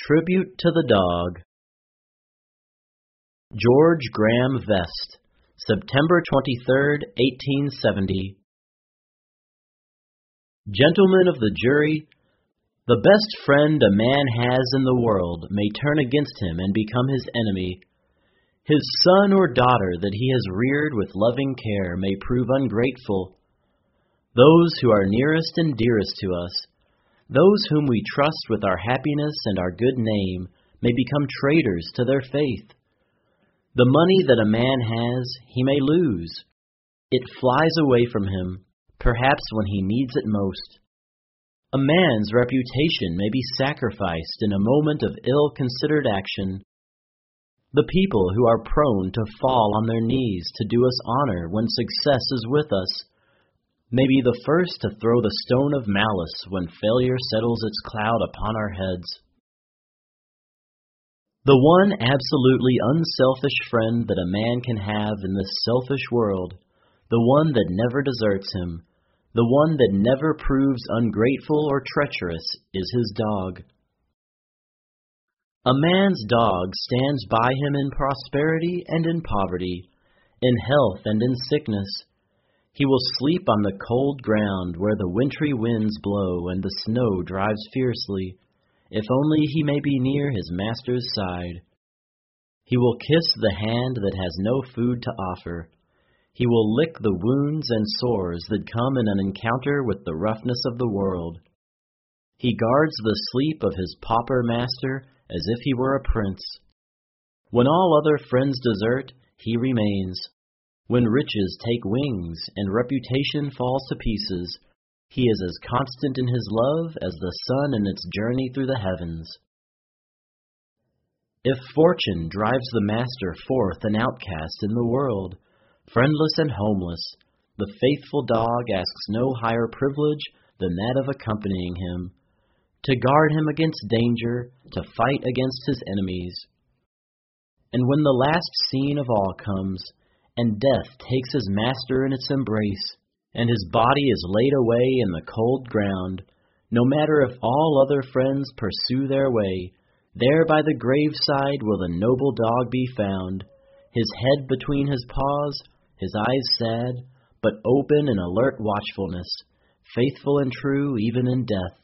Tribute to the Dog. George Graham Vest, September 23, 1870. Gentlemen of the jury, the best friend a man has in the world may turn against him and become his enemy. His son or daughter that he has reared with loving care may prove ungrateful. Those who are nearest and dearest to us, those whom we trust with our happiness and our good name, may become traitors to their faith. The money that a man has, he may lose. It flies away from him, perhaps when he needs it most. A man's reputation may be sacrificed in a moment of ill-considered action. The people who are prone to fall on their knees to do us honor when success is with us may be the first to throw the stone of malice when failure settles its cloud upon our heads. The one absolutely unselfish friend that a man can have in this selfish world, the one that never deserts him, the one that never proves ungrateful or treacherous, is his dog. A man's dog stands by him in prosperity and in poverty, in health and in sickness. He will sleep on the cold ground where the wintry winds blow and the snow drives fiercely, if only he may be near his master's side. He will kiss the hand that has no food to offer. He will lick the wounds and sores that come in an encounter with the roughness of the world. He guards the sleep of his pauper master as if he were a prince. When all other friends desert, he remains. When riches take wings and reputation falls to pieces, he is as constant in his love as the sun in its journey through the heavens. If fortune drives the master forth an outcast in the world, friendless and homeless, the faithful dog asks no higher privilege than that of accompanying him, to guard him against danger, to fight against his enemies. And when the last scene of all comes, and death takes his master in its embrace, and his body is laid away in the cold ground, no matter if all other friends pursue their way, there by the graveside will the noble dog be found, his head between his paws, his eyes sad, but open in alert watchfulness, faithful and true even in death.